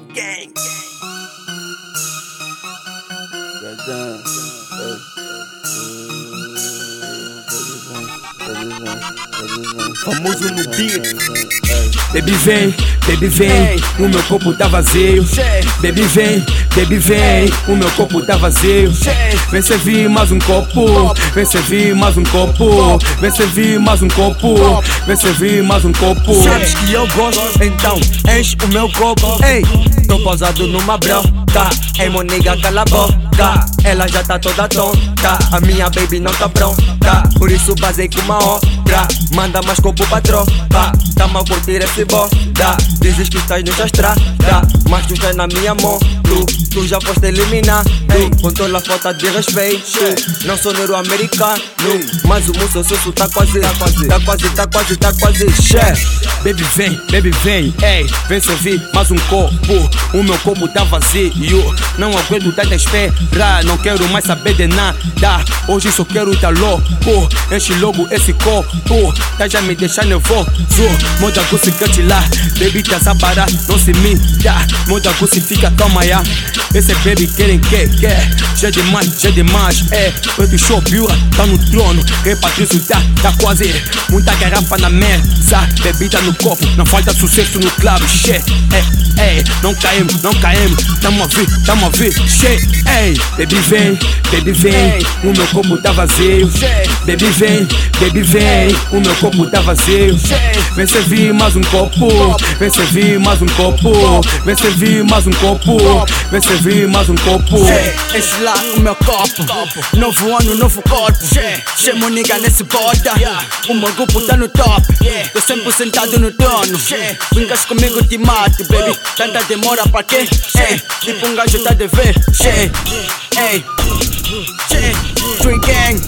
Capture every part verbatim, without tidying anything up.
Gang. Famoso no beat. Baby vem, baby vem, o meu copo tá vazio. Baby vem, baby vem, o meu copo tá vazio. Vem servir mais um copo, vem servir mais um copo, vem servir mais um copo, vem servir mais um copo. Sabes que eu gosto, então enche o meu copo. Ei, tô pausado numa broca. Ei, mo nigga, cala a boca. Ela já tá toda tonta, a minha baby não tá pronta. Por isso basei com uma outra. Manda mais copo pra tropa. Tá mal curtir esse bosta. Dizes que estás no estrada, mas tu estás na minha mão. Tu, tu já foste eliminado. Com toda a falta de respeito. Não sou neuro-americano, mas o moço seu tá quase, tá quase, tá quase, tá quase, tá quase, chefe. Baby vem, baby vem, ei, vem servir mais um copo. O meu copo tá vazio, não aguento tanta espera. Não quero mais saber de nada, hoje só quero tá louco. Enche logo esse copo, tá já me deixando nervoso. Moda Gucci cut lá, baby tá sabará, não se mita. Moda Gucci fica calma ya. Esse baby querem que, quer, já demais, já demais. É, baby show biura, tá no trono. Que Patrício tá, tá quase. Muita garrafa na mesa, bebida no copo, não falta sucesso no club, che. É, é, não caímos, não caímos, tamo a vir, tamo a vir, che. Ei, baby vem, baby vem, o meu copo tá vazio. Baby vem, baby vem, o meu copo tá vazio. Vem servir mais um copo, vem servir mais um copo, vem servir mais um copo, vem servir mais um copo. Enche lá o meu copo, novo ano, novo corpo. Chamo nigga nesse bota, o meu grupo tá no top. Tô sempre sentado no trono. Brincas comigo te mato, baby. Tanta demora pra quê? Ei, tipo um gajo tá de ver. Ei, Tree Gang,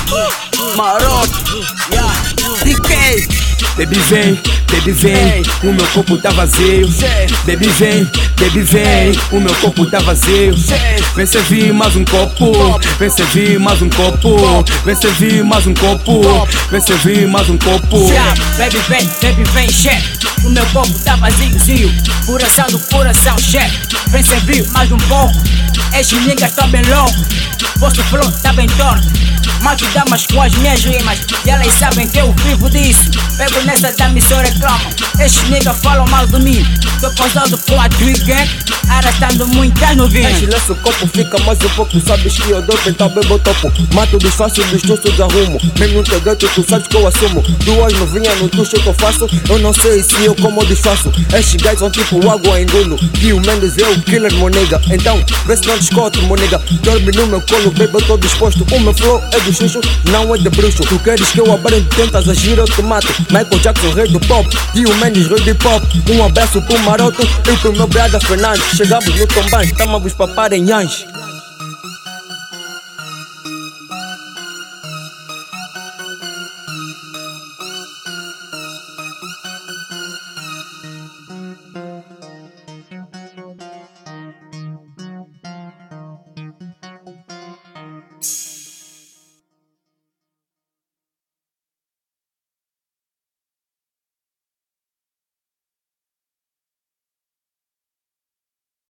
Maroto, D K. Baby vem, baby vem, o meu copo tá vazio. Baby vem, baby vem, o meu copo tá vazio. Vem servir mais um copo, vem servir mais um copo, vem servir mais um copo, vem servir mais um copo. Baby vem, baby vem, chefe. O meu copo tá vazio, zio. Coração do coração, chefe. Vem servir mais um pouco. Estes niggas tá bem louco. Vosso flow tá bem torto. Mas tu dá mais com as minhas rimas. E elas sabem que eu vivo disso. Pego nessa da missão reclamam. Estes niggas falam mal de mim. Tô pausado com a Tree Gang, arrastando muitas novinhas. Enche nesse copo, fica mais um pouco. Sabes que eu dou, então bebo topo. Mato disfarço dos tuços arrumo. Mesmo no teu gato, tu sabes que eu assumo. Duas novinhas no tuxo que eu faço. Eu não sei se eu como disfarço. Estes guys são tipo água em engolo. E o Mendes é o killer, mo nigga. Então, vê se não descoto, mo nigga. Dorme no meu colo, baby, eu tô disposto. O meu flow é do xuxo, não é de bruxo. Tu queres que eu aprenda, tentas agir, eu te mato. Michael Jackson, rei do pop. E o Mendes, rei do pop. Um abraço pro Maroto e pro meu brother Fernandes. Chegamos no tombão, estamos a vos papar em anjo. Thank